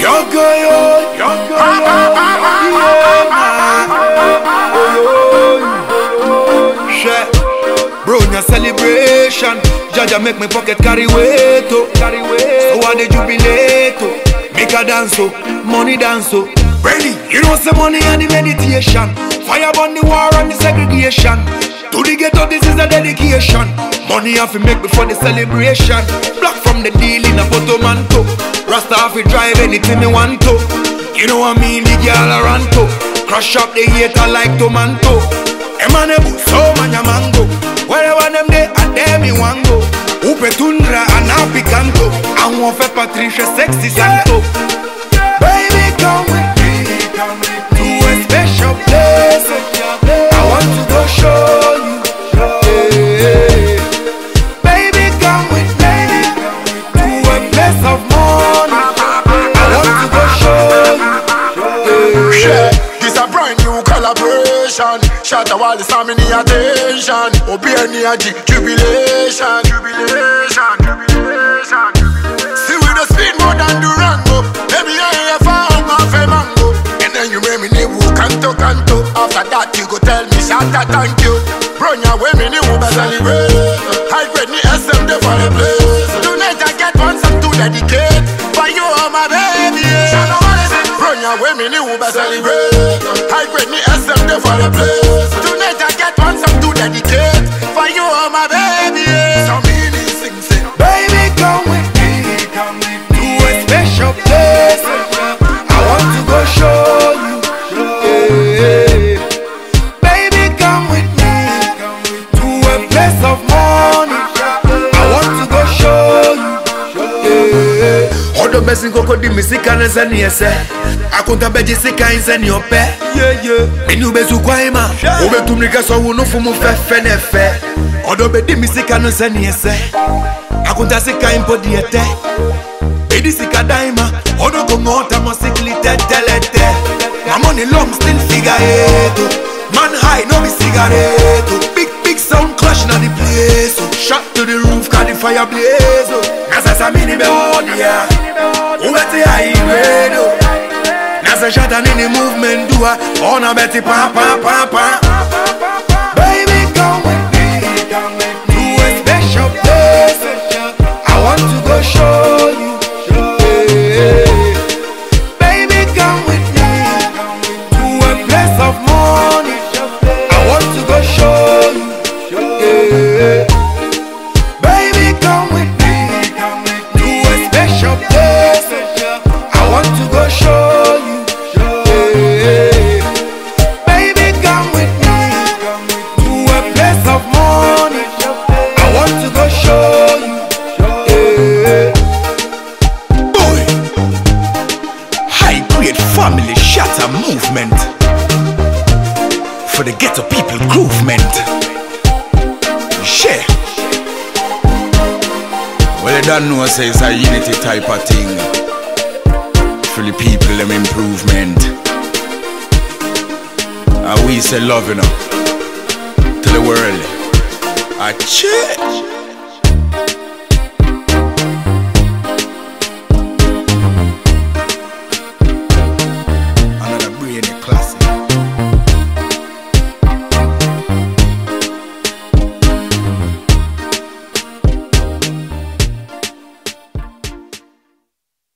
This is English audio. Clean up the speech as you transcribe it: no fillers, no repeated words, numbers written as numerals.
Bro, na celebration. Jaja make me pocket carry weight, oh. So I dey jubilate, oh. Make a dance, oh. Money dance, oh. Ready, you know some money and the meditation. Fire burn the war and the segregation. To the ghetto, this is a dedication. Money have to make before the celebration. Block from the deal in a Potomanto. Rasta have to drive anything me want to. You know what I mean, the girl around to. Crush up the hater like tomato. Emanebu, so manya mango. Wherever them they and them me want go. Upe tundra and happy canto. I want for Patricia sexy santo. Baby, come with me to a special place. I want to go show you. Baby, come with me to a place of money. I want to go show you. Yeah, this a brand new collaboration. Shut a wall, it's me the attention. Obey any jubilation. See we the speed more than Durango. Baby, I ain't found my mango. And then you make me new canto. After that you go tell me Shata thank you. Bronya way me new celebrate. I grade me SM there for the place. Tonight I get one song to dedicate. For you are my baby. Bronya way me new celebrate. I grade me SM there for the place. Tonight I get one song to dedicate. For you are my baby. So meaning sing. Baby, come with me to a special place. I want to go show you. Baby, come with me to a place of money. I want to go show you. Odo besi koko di misika nese niese. Akunta beji sika inse ni ope. Menu bezu kwa ima. Ube tumnika so unufu mu fefe nefe. Odo be di misika nese niese. Akunta sika impo diete. Bedi sika daima. Odo kongota mosikli telete. My money long still figure it. Man high no be cigarette. Big sound clash na the place. Shot to the roof cause the fire blaze. Nasa mini be on ya. Ubeti high grade. Nasa shot and in the movement do a. On a beti pa. Baby, come with me to a special place. I want to go show you. Baby, come with me to a place of money. I want to go show you. Baby, come with me to a special place. I want to go show you. Baby, come with me to a place of money. I want to go show you. Boy, high grade family shatter movement for the ghetto people groovement. Share. Well, you don't know, say it's a unity type of thing. For the people, them improvement. And we say love, you know, to the world. A check.